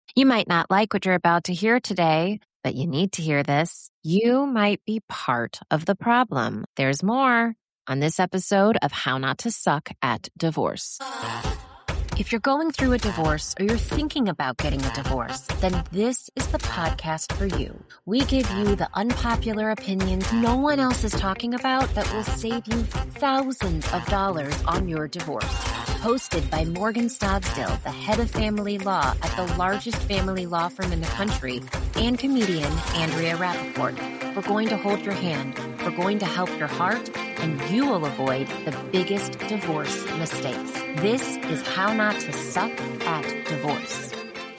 You might not like what you're about to hear today, but you need to hear this. You might be part of the problem. There's more on this episode of How Not to Suck at Divorce. If you're going through a divorce or you're thinking about getting a divorce, then this is the podcast for you. We give you the unpopular opinions no one else is talking about that will save you thousands of dollars on your divorce. Hosted by Morgan Stogsdill, the head of family law at the largest family law firm in the country, and comedian Andrea Rappaport. We're going to hold your hand. We're going to help your heart, and you will avoid the biggest divorce mistakes. This is How Not to Suck at Divorce.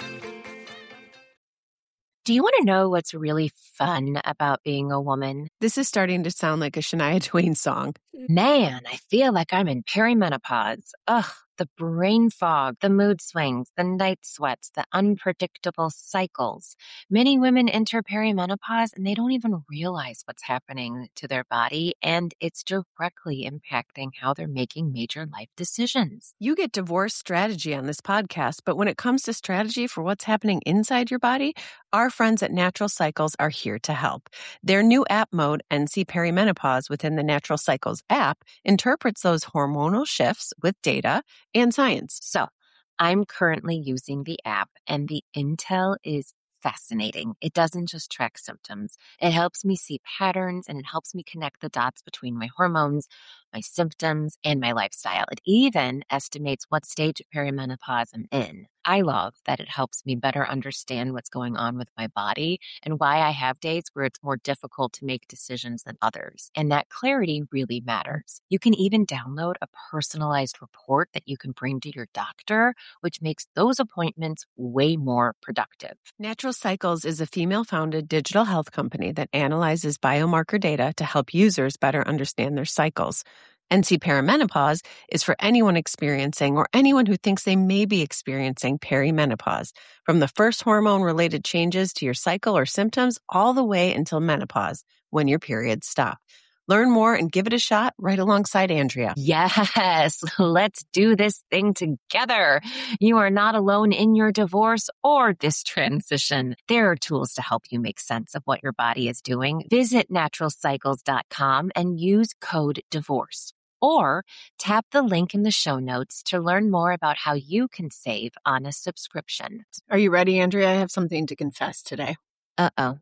Do you want to know what's really fun about being a woman? This is starting to sound like a Shania Twain song. Man, I feel like I'm in perimenopause. Ugh, the brain fog, the mood swings, the night sweats, the unpredictable cycles. Many women enter perimenopause and they don't even realize what's happening to their body, and it's directly impacting how they're making major life decisions. You get divorce strategy on this podcast, but when it comes to strategy for what's happening inside your body, our friends at Natural Cycles are here to help. Their new app mode, NC Perimenopause, within the Natural Cycles app, interprets those hormonal shifts with data and science. So I'm currently using the app, and the intel is fascinating. It doesn't just track symptoms. It helps me see patterns, and it helps me connect the dots between my hormones, my symptoms, and my lifestyle. It even estimates what stage of perimenopause I'm in. I love that it helps me better understand what's going on with my body and why I have days where it's more difficult to make decisions than others. And that clarity really matters. You can even download a personalized report that you can bring to your doctor, which makes those appointments way more productive. Natural Cycles is a female-founded digital health company that analyzes biomarker data to help users better understand their cycles. NC Perimenopause is for anyone experiencing or anyone who thinks they may be experiencing perimenopause, from the first hormone-related changes to your cycle or symptoms all the way until menopause, when your periods stop. Learn more and give it a shot right alongside Andrea. Yes, let's do this thing together. You are not alone in your divorce or this transition. There are tools to help you make sense of what your body is doing. Visit naturalcycles.com and use code DIVORCE. Or tap the link in the show notes to learn more about how you can save on a subscription. Are you ready, Andrea? I have something to confess today. Uh-oh.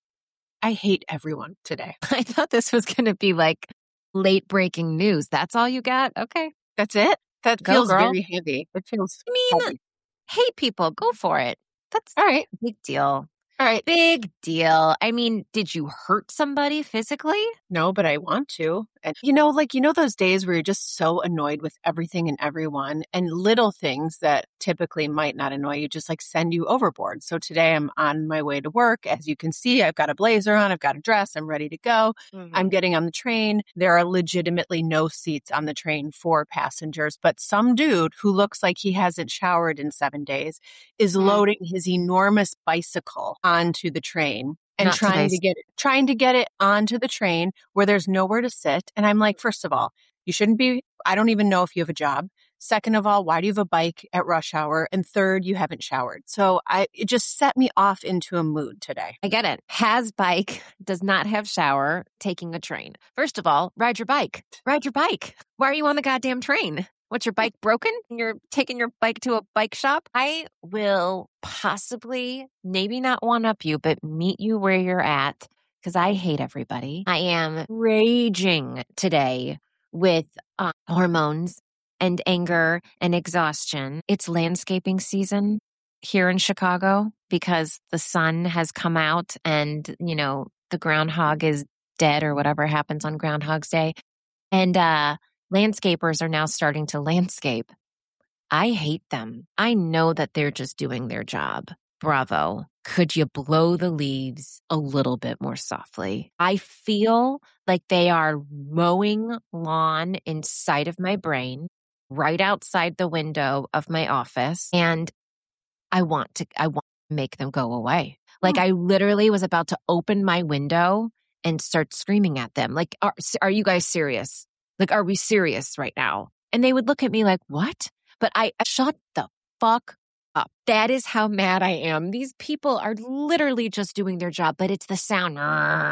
I hate everyone today. I thought this was going to be like late breaking news. That's all you got? Okay. That's it? That Go, feels girl. very heavy. It feels heavy. Hate people. Go for it. That's All right. a big deal. All right. Big deal. I mean, did you hurt somebody physically? No, but I want to. And those days where you're just so annoyed with everything and everyone, and little things that typically might not annoy you just like send you overboard. So today I'm on my way to work. As you can see, I've got a blazer on, I've got a dress, I'm ready to go. Mm-hmm. I'm getting on the train. There are legitimately no seats on the train for passengers, but some dude who looks like he hasn't showered in 7 days is loading his enormous bicycle onto the train. And trying to get it onto the train where there's nowhere to sit. And I'm like, first of all, you shouldn't be, I don't even know if you have a job. Second of all, why do you have a bike at rush hour? And third, you haven't showered. So it just set me off into a mood today. I get it. Has bike, does not have shower, taking a train. First of all, ride your bike. Ride your bike. Why are you on the goddamn train? What's your bike broken? You're taking your bike to a bike shop? I will possibly, maybe not one up you, but meet you where you're at, because I hate everybody. I am raging today with hormones and anger and exhaustion. It's landscaping season here in Chicago because the sun has come out and, the groundhog is dead or whatever happens on Groundhog's Day. And, landscapers are now starting to landscape. I hate them. I know that they're just doing their job. Bravo. Could you blow the leaves a little bit more softly? I feel like they are mowing lawn inside of my brain, right outside the window of my office. And I want to make them go away. Like I literally was about to open my window and start screaming at them. Like, are you guys serious? Like, are we serious right now? And they would look at me like, what? But I shut the fuck up. That is how mad I am. These people are literally just doing their job, but it's the sound.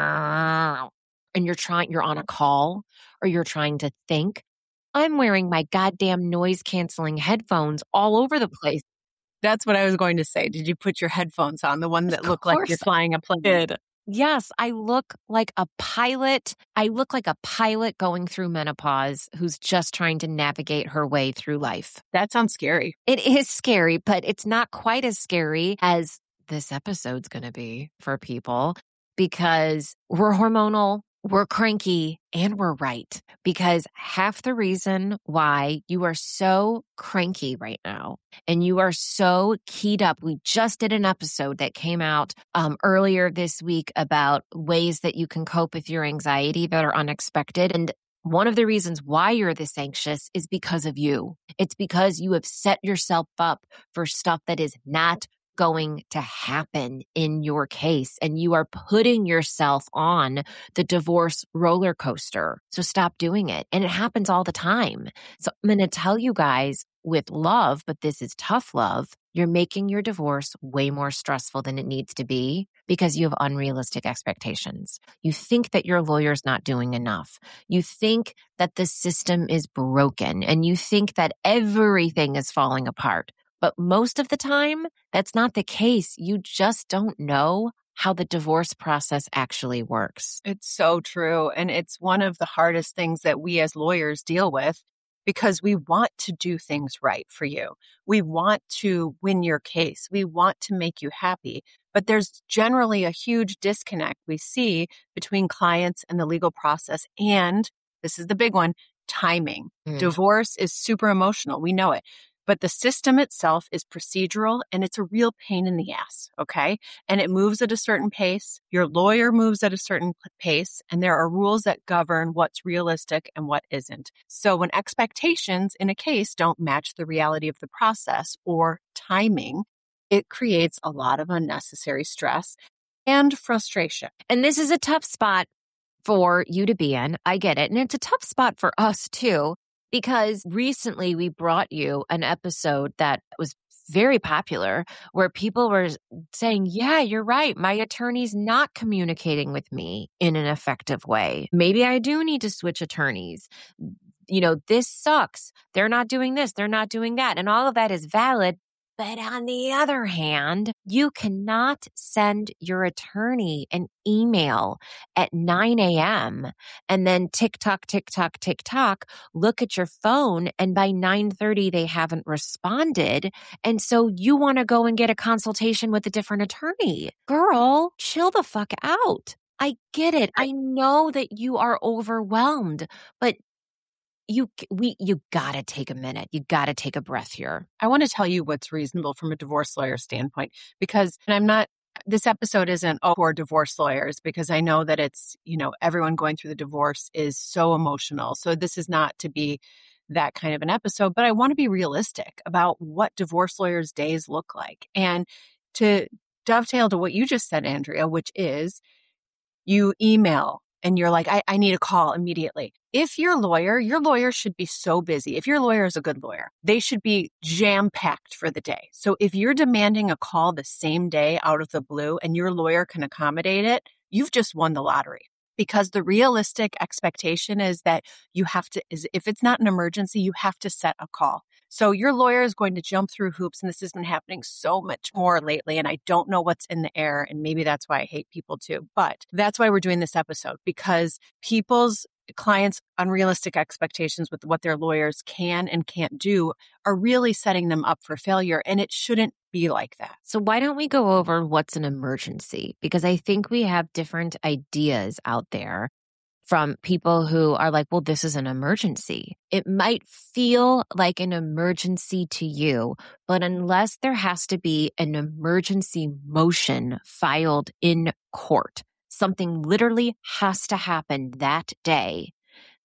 And you're on a call or you're trying to think. I'm wearing my goddamn noise canceling headphones all over the place. That's what I was going to say. Did you put your headphones on, the one that look like you're flying a plane? Yes, I look like a pilot. I look like a pilot going through menopause who's just trying to navigate her way through life. That sounds scary. It is scary, but it's not quite as scary as this episode's going to be for people because we're hormonal, we're cranky, and we're right. Because half the reason why you are so cranky right now and you are so keyed up, we just did an episode that came out earlier this week about ways that you can cope with your anxiety that are unexpected. And one of the reasons why you're this anxious is because of you. It's because you have set yourself up for stuff that is not going to happen in your case, and you are putting yourself on the divorce roller coaster. So stop doing it. And it happens all the time. So I'm going to tell you guys with love, but this is tough love, you're making your divorce way more stressful than it needs to be because you have unrealistic expectations. You think that your lawyer's not doing enough. You think that the system is broken, and you think that everything is falling apart. But most of the time, that's not the case. You just don't know how the divorce process actually works. It's so true. And it's one of the hardest things that we as lawyers deal with because we want to do things right for you. We want to win your case. We want to make you happy. But there's generally a huge disconnect we see between clients and the legal process. And this is the big one, timing. Divorce is super emotional. We know it. But the system itself is procedural and it's a real pain in the ass, okay? And it moves at a certain pace. Your lawyer moves at a certain pace, and there are rules that govern what's realistic and what isn't. So when expectations in a case don't match the reality of the process or timing, it creates a lot of unnecessary stress and frustration. And this is a tough spot for you to be in. I get it. And it's a tough spot for us too. Because recently we brought you an episode that was very popular where people were saying, yeah, you're right. My attorney's not communicating with me in an effective way. Maybe I do need to switch attorneys. You know, this sucks. They're not doing this. They're not doing that. And all of that is valid. But on the other hand, you cannot send your attorney an email at 9 a.m. and then tick tock, look at your phone, and by 9:30 they haven't responded. And so you want to go and get a consultation with a different attorney. Girl, chill the fuck out. I get it. I know that you are overwhelmed, but you gotta take a minute. You gotta take a breath here. I want to tell you what's reasonable from a divorce lawyer standpoint, because, and this episode isn't for divorce lawyers, because I know that it's, everyone going through the divorce is so emotional. So this is not to be that kind of an episode, but I want to be realistic about what divorce lawyers' days look like. And to dovetail to what you just said, Andrea, which is you email and you're like, I need a call immediately. If your lawyer should be so busy. If your lawyer is a good lawyer, they should be jam-packed for the day. So if you're demanding a call the same day out of the blue and your lawyer can accommodate it, you've just won the lottery. Because the realistic expectation is that if it's not an emergency, you have to set a call. So your lawyer is going to jump through hoops, and this has been happening so much more lately, and I don't know what's in the air, and maybe that's why I hate people too. But that's why we're doing this episode, because people's clients' unrealistic expectations with what their lawyers can and can't do are really setting them up for failure, and it shouldn't be like that. So why don't we go over what's an emergency? Because I think we have different ideas out there from people who are like, well, this is an emergency. It might feel like an emergency to you, but unless there has to be an emergency motion filed in court, something literally has to happen that day,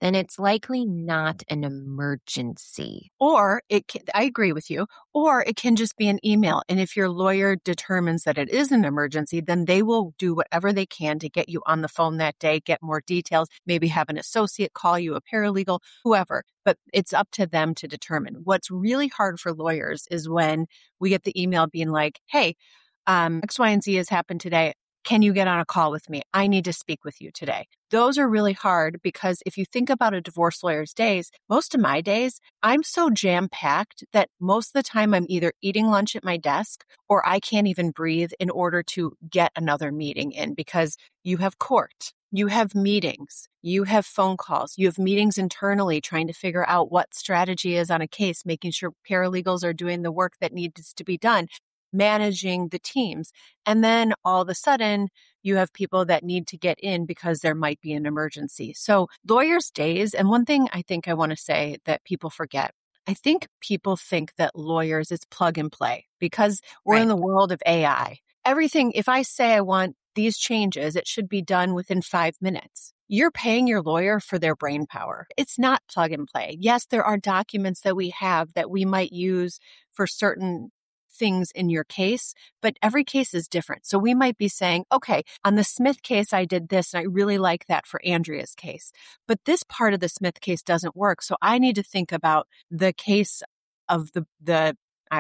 then it's likely not an emergency. Or I agree with you, or it can just be an email. And if your lawyer determines that it is an emergency, then they will do whatever they can to get you on the phone that day, get more details, maybe have an associate call you, a paralegal, whoever. But it's up to them to determine. What's really hard for lawyers is when we get the email being like, hey, X, Y, and Z has happened today. Can you get on a call with me? I need to speak with you today. Those are really hard because if you think about a divorce lawyer's days, most of my days, I'm so jam-packed that most of the time I'm either eating lunch at my desk or I can't even breathe in order to get another meeting in because you have court, you have meetings, you have phone calls, you have meetings internally trying to figure out what strategy is on a case, making sure paralegals are doing the work that needs to be done, managing the teams. And then all of a sudden you have people that need to get in because there might be an emergency. So lawyers' days, and one thing I think I want to say that people forget, I think people think that lawyers is plug and play because we're in the world of AI. Everything, if I say I want these changes, it should be done within 5 minutes. You're paying your lawyer for their brain power. It's not plug and play. Yes, there are documents that we have that we might use for certain things in your case, but every case is different. So we might be saying, okay, on the Smith case, I did this and I really like that for Andrea's case, but this part of the Smith case doesn't work. So I need to think about the case of the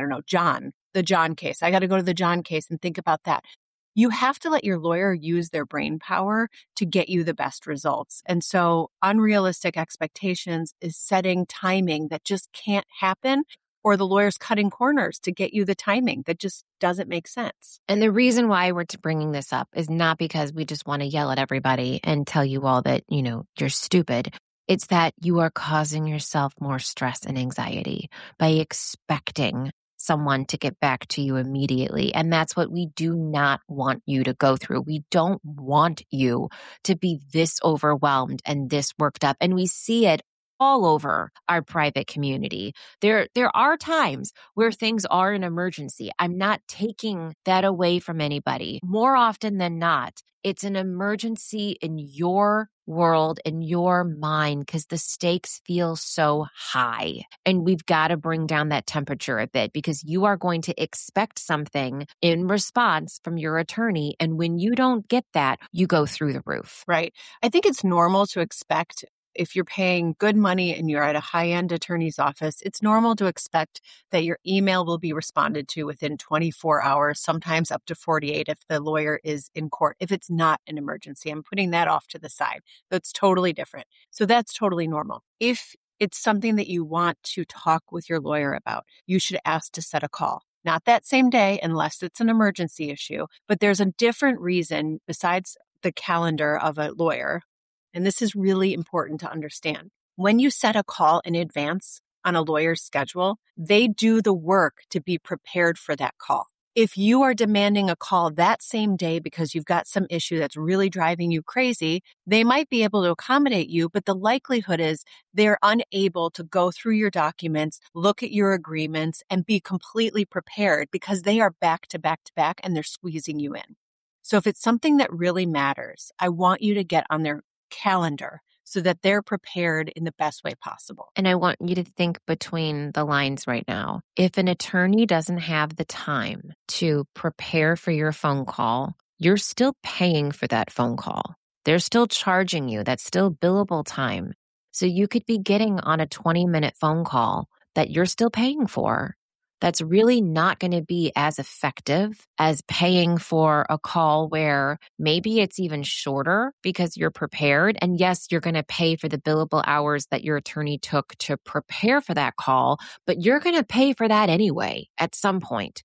John case. I got to go to the John case and think about that. You have to let your lawyer use their brain power to get you the best results. And so unrealistic expectations is setting timing that just can't happen, or the lawyer's cutting corners to get you the timing that just doesn't make sense. And the reason why we're bringing this up is not because we just want to yell at everybody and tell you all that, you're stupid. It's that you are causing yourself more stress and anxiety by expecting someone to get back to you immediately. And that's what we do not want you to go through. We don't want you to be this overwhelmed and this worked up. And we see it all over our private community. There are times where things are an emergency. I'm not taking that away from anybody. More often than not, it's an emergency in your world, in your mind, because the stakes feel so high. And we've got to bring down that temperature a bit because you are going to expect something in response from your attorney. And when you don't get that, you go through the roof. Right. I think it's normal to expect, if you're paying good money and you're at a high-end attorney's office, it's normal to expect that your email will be responded to within 24 hours, sometimes up to 48 if the lawyer is in court. If it's not an emergency, I'm putting that off to the side. That's totally different. So that's totally normal. If it's something that you want to talk with your lawyer about, you should ask to set a call. Not that same day, unless it's an emergency issue, but there's a different reason besides the calendar of a lawyer. And this is really important to understand. When you set a call in advance on a lawyer's schedule, they do the work to be prepared for that call. If you are demanding a call that same day because you've got some issue that's really driving you crazy, they might be able to accommodate you, but the likelihood is they're unable to go through your documents, look at your agreements, and be completely prepared because they are back to back to back and they're squeezing you in. So if it's something that really matters, I want you to get on their calendar so that they're prepared in the best way possible. And I want you to think between the lines right now. If an attorney doesn't have the time to prepare for your phone call, you're still paying for that phone call. They're still charging you. That's still billable time. So you could be getting on a 20-minute phone call that you're still paying for. That's really not going to be as effective as paying for a call where maybe it's even shorter because you're prepared. And yes, you're going to pay for the billable hours that your attorney took to prepare for that call, but you're going to pay for that anyway at some point.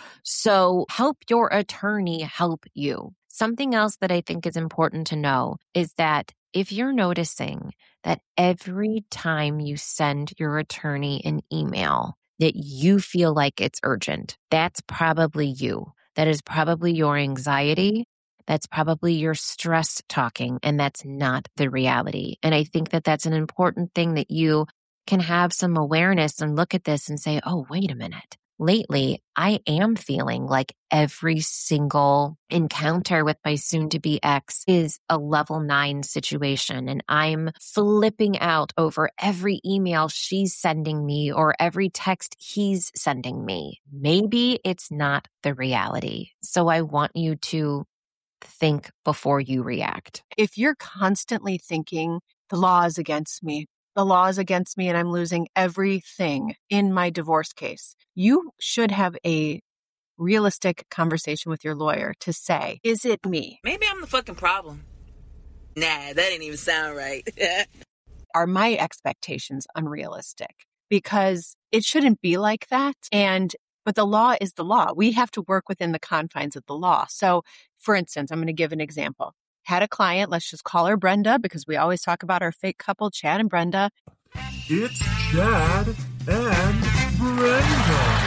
So help your attorney help you. Something else that I think is important to know is that if you're noticing that every time you send your attorney an email, that you feel like it's urgent, that's probably you. That is probably your anxiety. That's probably your stress talking, and that's not the reality. And I think that that's an important thing that you can have some awareness and look at this and say, oh, wait a minute. lately I am feeling like every single encounter with my soon-to-be ex is a level 9 situation, and I'm flipping out over every email she's sending me or every text he's sending me. Maybe it's not the reality. So I want you to think before you react. If you're constantly thinking, the law is against me, the law is against me, and I'm losing everything in my divorce case, you should have a realistic conversation with your lawyer to say, is it me? Maybe I'm the fucking problem. Nah, that didn't even sound right. Are my expectations unrealistic? Because it shouldn't be like that. But the law is the law. We have to work within the confines of the law. So, for instance, I'm going to give an example. Had a client, let's just call her Brenda, because we always talk about our fake couple, Chad and Brenda. It's Chad and Brenda.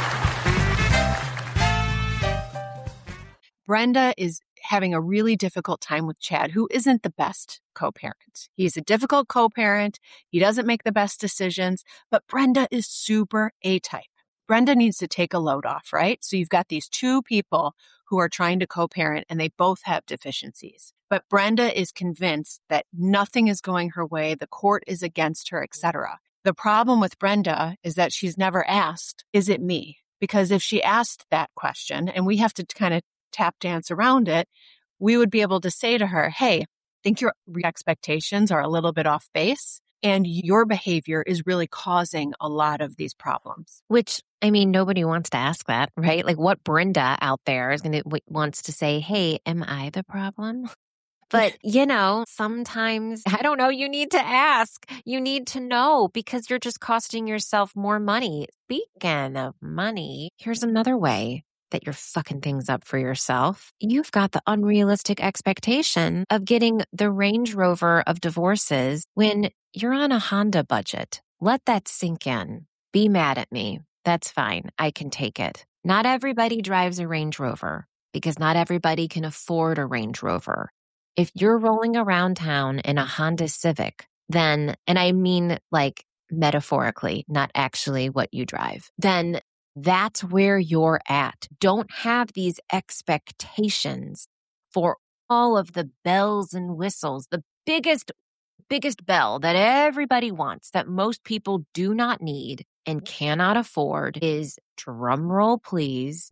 Brenda is having a really difficult time with Chad, who isn't the best co-parent. He's a difficult co-parent. He doesn't make the best decisions, but Brenda is super A-type. Brenda needs to take a load off, right? So you've got these two people who are trying to co-parent and they both have deficiencies. But Brenda is convinced that nothing is going her way, the court is against her, etc. The problem with Brenda is that she's never asked, is it me? Because if she asked that question, and we have to kind of tap dance around it, we would be able to say to her, hey, I think your expectations are a little bit off base and your behavior is really causing a lot of these problems. Which, I mean, nobody wants to ask that, right? Like what Brenda out there is going to wants to say, hey, am I the problem? But, sometimes, I don't know, you need to ask. You need to know because you're just costing yourself more money. Speaking of money, here's another way that you're fucking things up for yourself. You've got the unrealistic expectation of getting the Range Rover of divorces when you're on a Honda budget. Let that sink in. Be mad at me. That's fine. I can take it. Not everybody drives a Range Rover because not everybody can afford a Range Rover. If you're rolling around town in a Honda Civic, then, and I mean like metaphorically, not actually what you drive, then that's where you're at. Don't have these expectations for all of the bells and whistles. The biggest bell that everybody wants, that most people do not need and cannot afford is, drumroll please,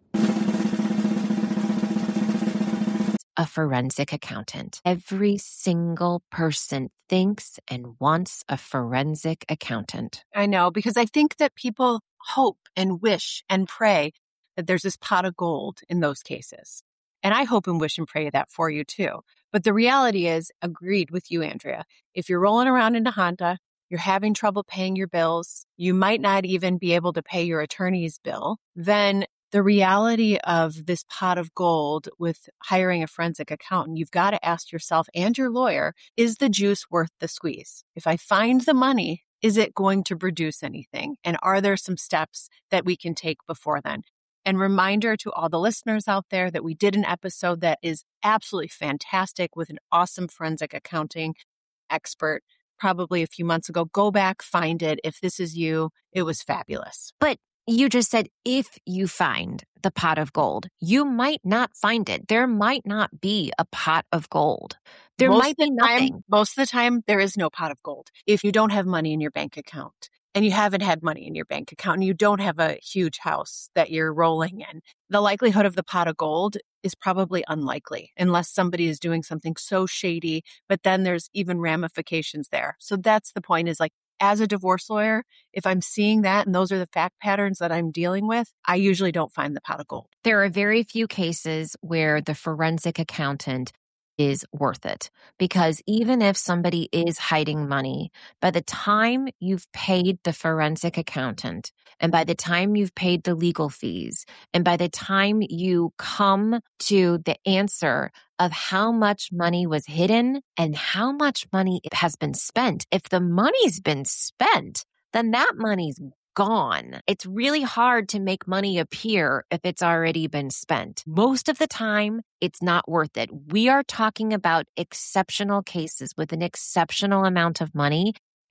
a forensic accountant. Every single person thinks and wants a forensic accountant. I know, because I think that people hope and wish and pray that there's this pot of gold in those cases. And I hope and wish and pray that for you too. But the reality is, agreed with you, Andrea, if you're rolling around in a Honda, you're having trouble paying your bills, you might not even be able to pay your attorney's bill, then the reality of this pot of gold with hiring a forensic accountant, you've got to ask yourself and your lawyer, is the juice worth the squeeze? If I find the money, is it going to produce anything? And are there some steps that we can take before then? And reminder to all the listeners out there that we did an episode that is absolutely fantastic with an awesome forensic accounting expert probably a few months ago. Go back, find it. If this is you, it was fabulous. But you just said, if you find the pot of gold, you might not find it. There might not be a pot of gold. There might be nothing. Most of the time, there is no pot of gold. If you don't have money in your bank account and you haven't had money in your bank account and you don't have a huge house that you're rolling in, the likelihood of the pot of gold is probably unlikely unless somebody is doing something so shady, but then there's even ramifications there. So that's the point, is like, as a divorce lawyer, if I'm seeing that and those are the fact patterns that I'm dealing with, I usually don't find the pot of gold. There are very few cases where the forensic accountant is worth it, because even if somebody is hiding money, by the time you've paid the forensic accountant and by the time you've paid the legal fees and by the time you come to the answer of how much money was hidden and how much money has been spent, if the money's been spent, then that money's gone. It's really hard to make money appear if it's already been spent. Most of the time, it's not worth it. We are talking about exceptional cases with an exceptional amount of money.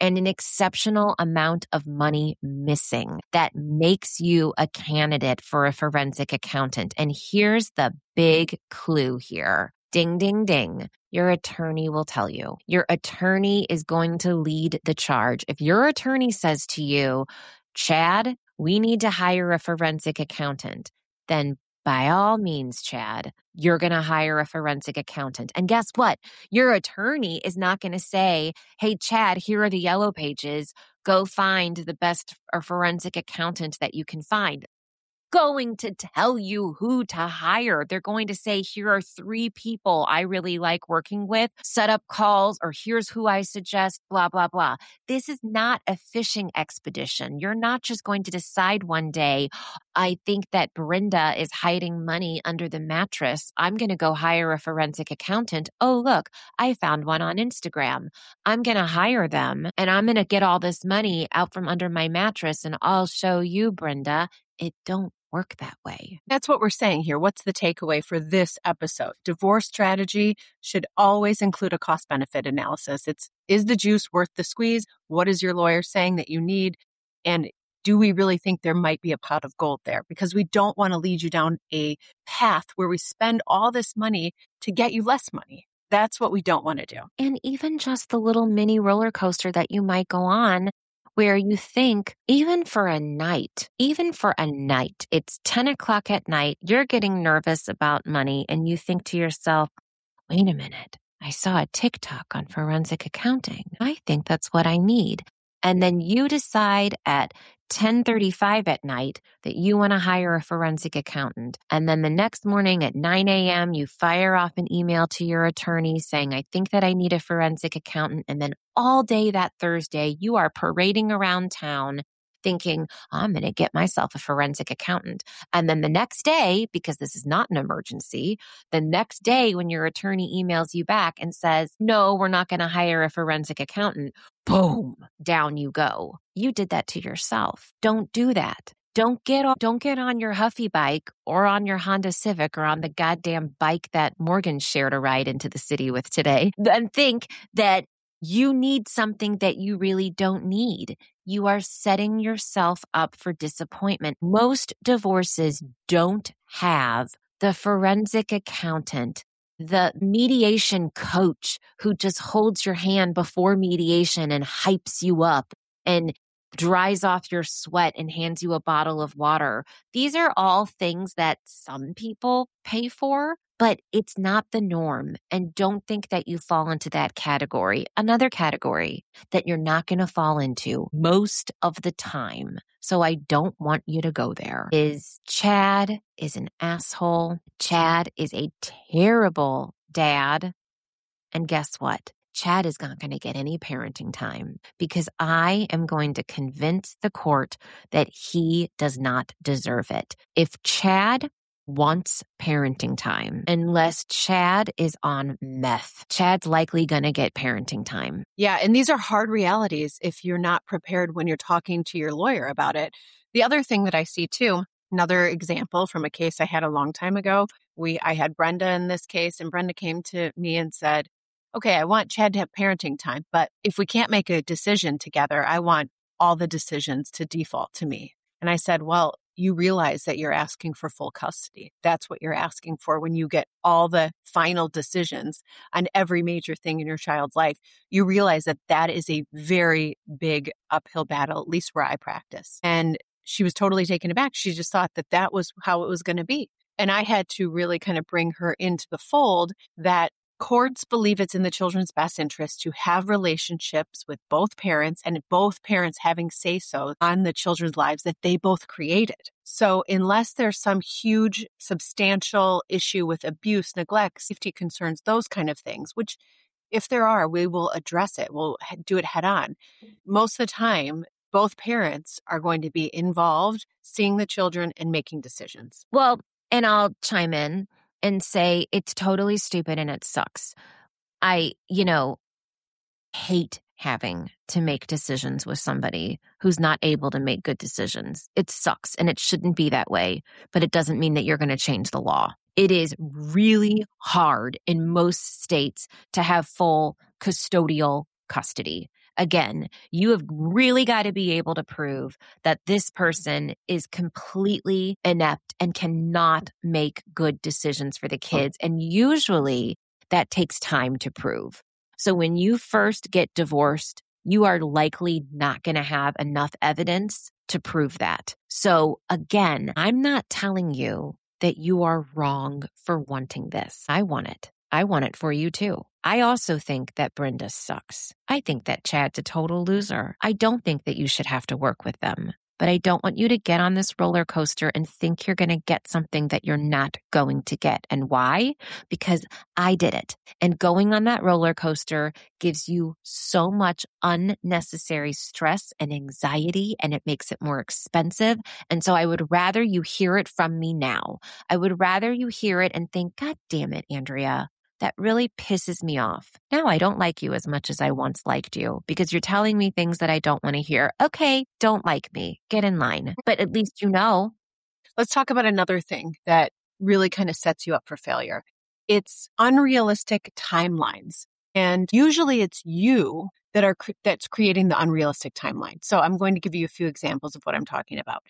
and an exceptional amount of money missing that makes you a candidate for a forensic accountant. And here's the big clue here. Ding, ding, ding. Your attorney will tell you. Your attorney is going to lead the charge. If your attorney says to you, Chad, we need to hire a forensic accountant, then by all means, Chad, you're going to hire a forensic accountant. And guess what? Your attorney is not going to say, hey, Chad, here are the yellow pages. Go find the best forensic accountant that you can find. Going to tell you who to hire. They're going to say, here are 3 people I really like working with, set up calls, or here's who I suggest, blah, blah, blah. This is not a fishing expedition. You're not just going to decide one day, I think that Brenda is hiding money under the mattress. I'm going to go hire a forensic accountant. Oh, look, I found one on Instagram. I'm going to hire them and I'm going to get all this money out from under my mattress and I'll show you, Brenda. It don't work that way. That's what we're saying here. What's the takeaway for this episode? Divorce strategy should always include a cost-benefit analysis. Is the juice worth the squeeze? What is your lawyer saying that you need? And do we really think there might be a pot of gold there? Because we don't want to lead you down a path where we spend all this money to get you less money. That's what we don't want to do. And even just the little mini roller coaster that you might go on where you think, even for a night, it's 10 o'clock at night, you're getting nervous about money and you think to yourself, wait a minute, I saw a TikTok on forensic accounting. I think that's what I need. And then you decide at 10:35 at night that you want to hire a forensic accountant. And then the next morning at 9 a.m., you fire off an email to your attorney saying, I think that I need a forensic accountant. And then all day that Thursday, you are parading around town thinking, I'm going to get myself a forensic accountant. And then the next day, because this is not an emergency, the next day when your attorney emails you back and says, no, we're not going to hire a forensic accountant, boom, down you go. You did that to yourself. Don't do that. Don't get on your Huffy bike or on your Honda Civic or on the goddamn bike that Morgan shared a ride into the city with today and think that you need something that you really don't need. You are setting yourself up for disappointment. Most divorces don't have the forensic accountant, the mediation coach who just holds your hand before mediation and hypes you up and dries off your sweat and hands you a bottle of water. These are all things that some people pay for, but it's not the norm. And don't think that you fall into that category. Another category that you're not going to fall into most of the time, so I don't want you to go there, is Chad is an asshole. Chad is a terrible dad. And guess what? Chad is not going to get any parenting time because I am going to convince the court that he does not deserve it. If Chad wants parenting time, unless Chad is on meth, Chad's likely going to get parenting time. Yeah, and these are hard realities if you're not prepared when you're talking to your lawyer about it. The other thing that I see too, another example from a case I had a long time ago, I had Brenda in this case, and Brenda came to me and said, okay, I want Chad to have parenting time, but if we can't make a decision together, I want all the decisions to default to me. And I said, well, you realize that you're asking for full custody. That's what you're asking for when you get all the final decisions on every major thing in your child's life. You realize that that is a very big uphill battle, at least where I practice. And she was totally taken aback. She just thought that that was how it was going to be. And I had to really kind of bring her into the fold that courts believe it's in the children's best interest to have relationships with both parents and both parents having say-so on the children's lives that they both created. So unless there's some huge, substantial issue with abuse, neglect, safety concerns, those kind of things, which if there are, we will address it. We'll do it head on. Most of the time, both parents are going to be involved, seeing the children and making decisions. Well, and I'll chime in and say it's totally stupid and it sucks. I hate having to make decisions with somebody who's not able to make good decisions. It sucks and it shouldn't be that way, but it doesn't mean that you're going to change the law. It is really hard in most states to have full custodial custody. Again, you have really got to be able to prove that this person is completely inept and cannot make good decisions for the kids. And usually that takes time to prove. So when you first get divorced, you are likely not going to have enough evidence to prove that. So again, I'm not telling you that you are wrong for wanting this. I want it. I want it for you too. I also think that Brenda sucks. I think that Chad's a total loser. I don't think that you should have to work with them. But I don't want you to get on this roller coaster and think you're going to get something that you're not going to get. And why? Because I did it. And going on that roller coaster gives you so much unnecessary stress and anxiety, and it makes it more expensive. And so I would rather you hear it from me now. I would rather you hear it and think, God damn it, Andrea. That really pisses me off. Now I don't like you as much as I once liked you because you're telling me things that I don't want to hear. Okay, don't like me. Get in line. But at least you know. Let's talk about another thing that really kind of sets you up for failure. It's unrealistic timelines. And usually it's you that's creating the unrealistic timeline. So I'm going to give you a few examples of what I'm talking about.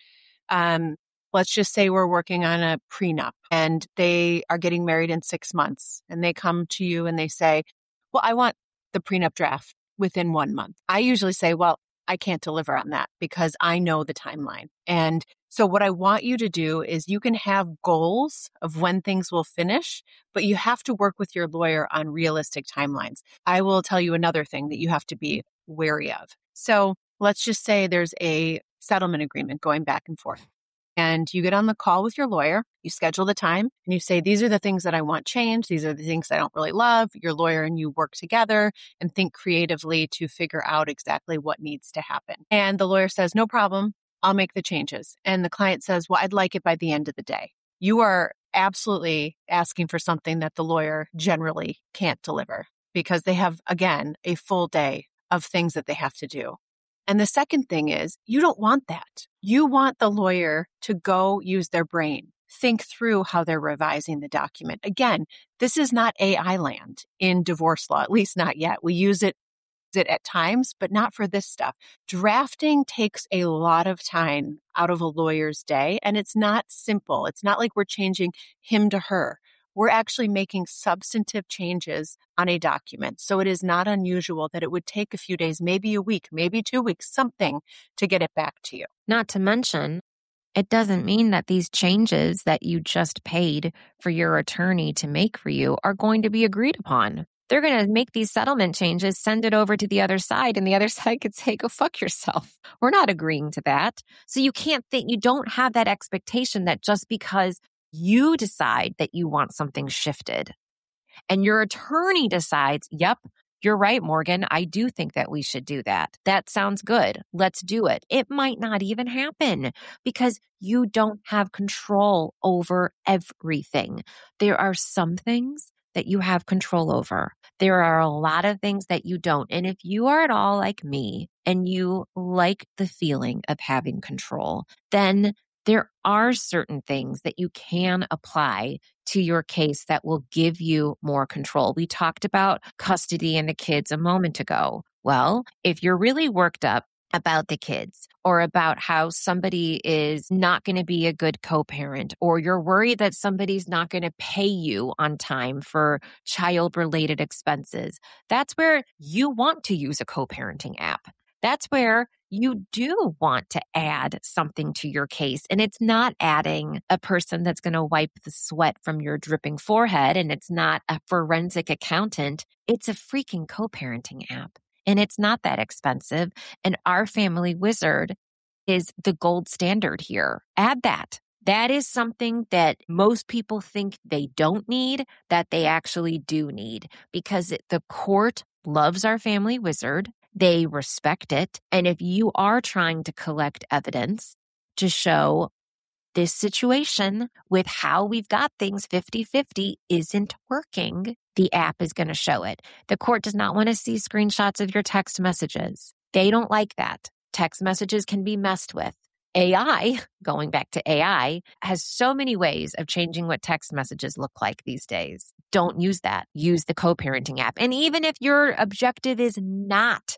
Let's just say we're working on a prenup and they are getting married in 6 months and they come to you and they say, well, I want the prenup draft within 1 month. I usually say, well, I can't deliver on that because I know the timeline. And so what I want you to do is you can have goals of when things will finish, but you have to work with your lawyer on realistic timelines. I will tell you another thing that you have to be wary of. So let's just say there's a settlement agreement going back and forth. And you get on the call with your lawyer, you schedule the time, and you say, these are the things that I want changed. These are the things I don't really love. Your lawyer and you work together and think creatively to figure out exactly what needs to happen. And the lawyer says, no problem, I'll make the changes. And the client says, well, I'd like it by the end of the day. You are absolutely asking for something that the lawyer generally can't deliver because they have, again, a full day of things that they have to do. And the second thing is you don't want that. You want the lawyer to go use their brain, think through how they're revising the document. Again, this is not AI land in divorce law, at least not yet. We use it at times, but not for this stuff. Drafting takes a lot of time out of a lawyer's day, and it's not simple. It's not like we're changing him to her. We're actually making substantive changes on a document. So it is not unusual that it would take a few days, maybe a week, maybe 2 weeks, something to get it back to you. Not to mention, it doesn't mean that these changes that you just paid for your attorney to make for you are going to be agreed upon. They're going to make these settlement changes, send it over to the other side, and the other side could say, go fuck yourself. We're not agreeing to that. So you don't have that expectation that just because you decide that you want something shifted and your attorney decides, yep, you're right, Morgan, I do think that we should do that. That sounds good. Let's do it. It might not even happen because you don't have control over everything. There are some things that you have control over. There are a lot of things that you don't. And if you are at all like me and you like the feeling of having control, then there are certain things that you can apply to your case that will give you more control. We talked about custody and the kids a moment ago. Well, if you're really worked up about the kids or about how somebody is not going to be a good co-parent, or you're worried that somebody's not going to pay you on time for child-related expenses, that's where you want to use a co-parenting app. That's where you do want to add something to your case. And it's not adding a person that's going to wipe the sweat from your dripping forehead, and it's not a forensic accountant. It's a freaking co-parenting app. And it's not that expensive. And Our Family Wizard is the gold standard here. Add that. That is something that most people think they don't need, that they actually do need, because the court loves Our Family Wizard. They respect it. And if you are trying to collect evidence to show this situation with how we've got things 50-50 isn't working, the app is going to show it. The court does not want to see screenshots of your text messages. They don't like that. Text messages can be messed with. AI, going back to AI, has so many ways of changing what text messages look like these days. Don't use that. Use the co-parenting app. And even if your objective is not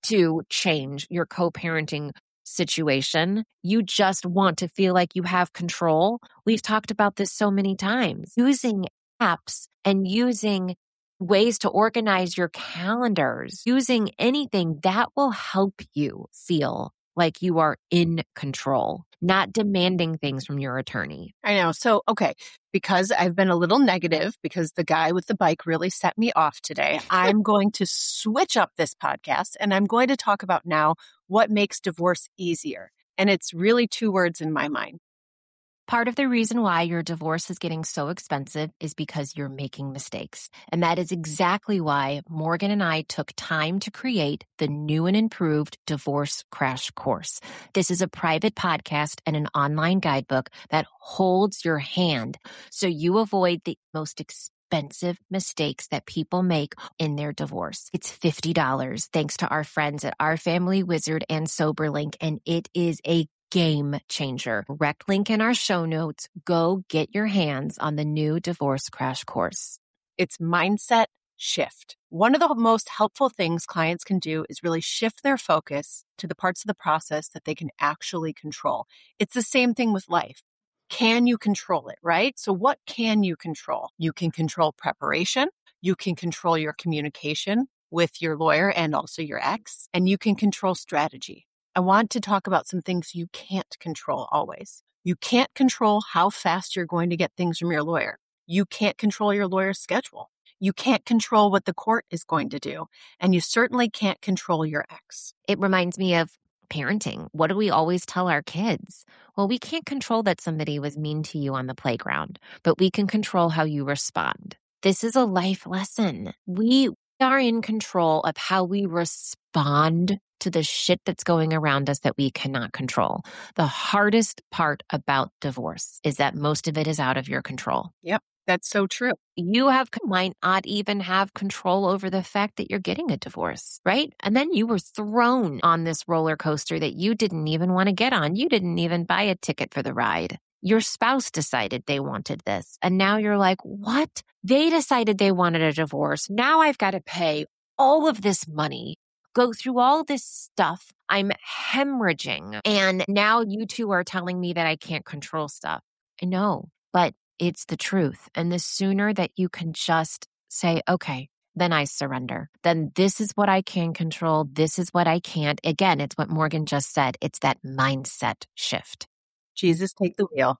to change your co-parenting situation. You just want to feel like you have control. We've talked about this so many times. Using apps and using ways to organize your calendars, using anything that will help you feel like you are in control, not demanding things from your attorney. I know. So, okay, because I've been a little negative because the guy with the bike really set me off today, I'm going to switch up this podcast and I'm going to talk about now what makes divorce easier. And it's really 2 words in my mind. Part of the reason why your divorce is getting so expensive is because you're making mistakes. And that is exactly why Morgan and I took time to create the new and improved Divorce Crash Course. This is a private podcast and an online guidebook that holds your hand so you avoid the most expensive mistakes that people make in their divorce. It's $50 thanks to our friends at Our Family Wizard and SoberLink, and it is a game changer. Direct link in our show notes. Go get your hands on the new Divorce Crash Course. It's mindset shift. One of the most helpful things clients can do is really shift their focus to the parts of the process that they can actually control. It's the same thing with life. Can you control it, right? So what can you control? You can control preparation. You can control your communication with your lawyer and also your ex, and you can control strategy. I want to talk about some things you can't control always. You can't control how fast you're going to get things from your lawyer. You can't control your lawyer's schedule. You can't control what the court is going to do. And you certainly can't control your ex. It reminds me of parenting. What do we always tell our kids? Well, we can't control that somebody was mean to you on the playground, but we can control how you respond. This is a life lesson. We are in control of how we respond to the shit that's going around us that we cannot control. The hardest part about divorce is that most of it is out of your control. Yep, that's so true. You might not even have control over the fact that you're getting a divorce, right? And then you were thrown on this roller coaster that you didn't even want to get on. You didn't even buy a ticket for the ride. Your spouse decided they wanted this. And now you're like, what? They decided they wanted a divorce. Now I've got to pay all of this money, go through all this stuff. I'm hemorrhaging. And now you two are telling me that I can't control stuff. I know, but it's the truth. And the sooner that you can just say, okay, then I surrender. Then this is what I can control. This is what I can't. Again, it's what Morgan just said. It's that mindset shift. Jesus, take the wheel.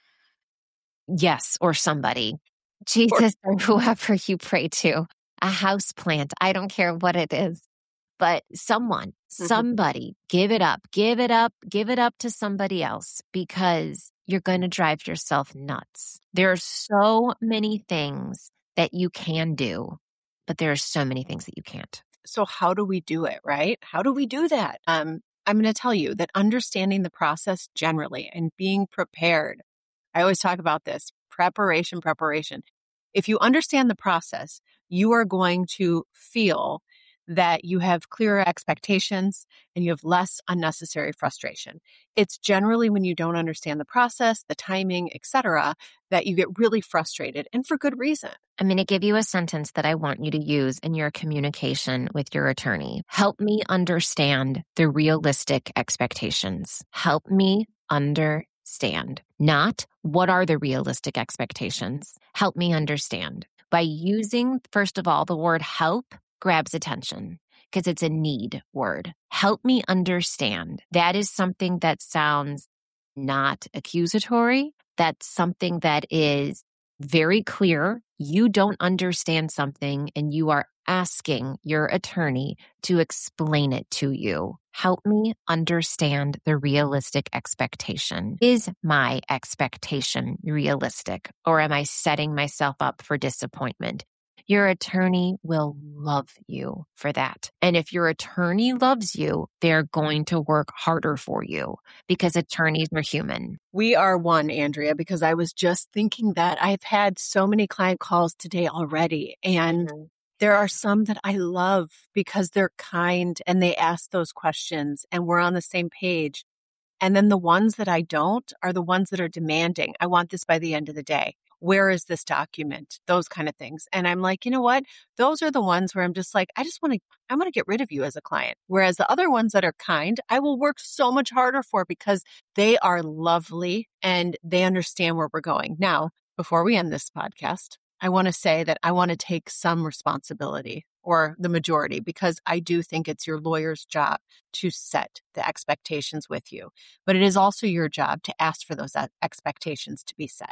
Yes, or somebody. Jesus or whoever you pray to. A house plant. I don't care what it is. But somebody, give it up to somebody else because you're going to drive yourself nuts. There are so many things that you can do, but there are so many things that you can't. So how do we do it, right? How do we do that? I'm going to tell you that understanding the process generally and being prepared. I always talk about this, preparation. If you understand the process, you are going to feel that you have clearer expectations and you have less unnecessary frustration. It's generally when you don't understand the process, the timing, etc., that you get really frustrated, and for good reason. I'm going to give you a sentence that I want you to use in your communication with your attorney. Help me understand the realistic expectations. Help me understand. Not what are the realistic expectations. Help me understand. By using, first of all, the word help, grabs attention because it's a need word. Help me understand. That is something that sounds not accusatory. That's something that is very clear. You don't understand something and you are asking your attorney to explain it to you. Help me understand the realistic expectation. Is my expectation realistic, or am I setting myself up for disappointment? Your attorney will love you for that. And if your attorney loves you, they're going to work harder for you because attorneys are human. We are one, Andrea, because I was just thinking that I've had so many client calls today already. And there are some that I love because they're kind and they ask those questions and we're on the same page. And then the ones that I don't are the ones that are demanding. I want this by the end of the day. Where is this document? Those kind of things. And I'm like, you know what? Those are the ones where I'm just like, I want to get rid of you as a client. Whereas the other ones that are kind, I will work so much harder for because they are lovely and they understand where we're going. Now, before we end this podcast, I want to say that I want to take some responsibility, or the majority, because I do think it's your lawyer's job to set the expectations with you. But it is also your job to ask for those expectations to be set.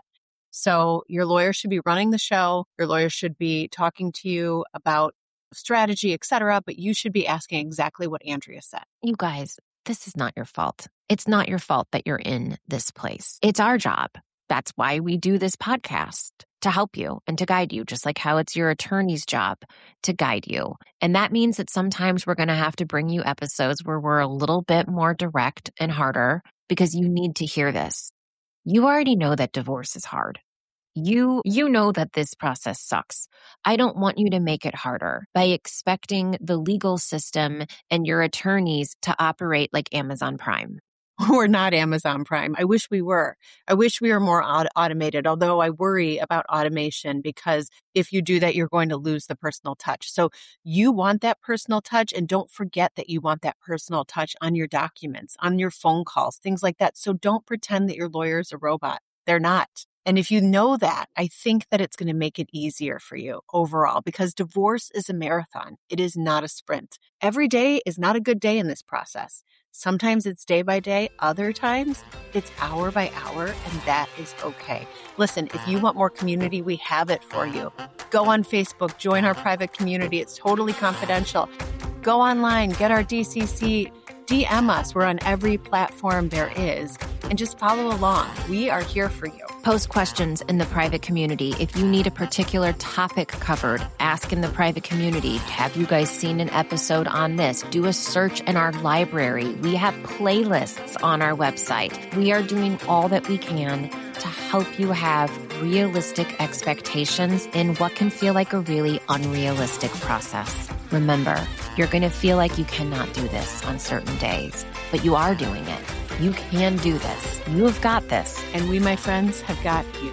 So your lawyer should be running the show. Your lawyer should be talking to you about strategy, etc. But you should be asking exactly what Andrea said. You guys, this is not your fault. It's not your fault that you're in this place. It's our job. That's why we do this podcast, to help you and to guide you, just like how it's your attorney's job to guide you. And that means that sometimes we're going to have to bring you episodes where we're a little bit more direct and harder because you need to hear this. You already know that divorce is hard. You know that this process sucks. I don't want you to make it harder by expecting the legal system and your attorneys to operate like Amazon Prime. We're not Amazon Prime. I wish we were. I wish we were more automated, although I worry about automation because if you do that, you're going to lose the personal touch. So you want that personal touch, and don't forget that you want that personal touch on your documents, on your phone calls, things like that. So don't pretend that your lawyer is a robot. They're not. And if you know that, I think that it's going to make it easier for you overall, because divorce is a marathon. It is not a sprint. Every day is not a good day in this process. Sometimes it's day by day. Other times it's hour by hour, and that is okay. Listen, if you want more community, we have it for you. Go on Facebook, join our private community. It's totally confidential. Go online, get our DCC, DM us. We're on every platform there is, and just follow along. We are here for you. Post questions in the private community. If you need a particular topic covered, ask in the private community. Have you guys seen an episode on this? Do a search in our library. We have playlists on our website. We are doing all that we can to help you have realistic expectations in what can feel like a really unrealistic process. Remember, you're going to feel like you cannot do this on certain days, but you are doing it. You can do this. You have got this. And we, my friends, have got you.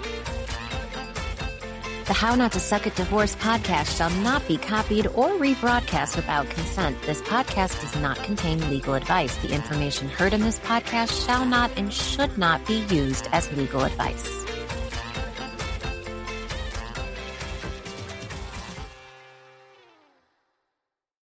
The How Not to Suck at Divorce podcast shall not be copied or rebroadcast without consent. This podcast does not contain legal advice. The information heard in this podcast shall not and should not be used as legal advice.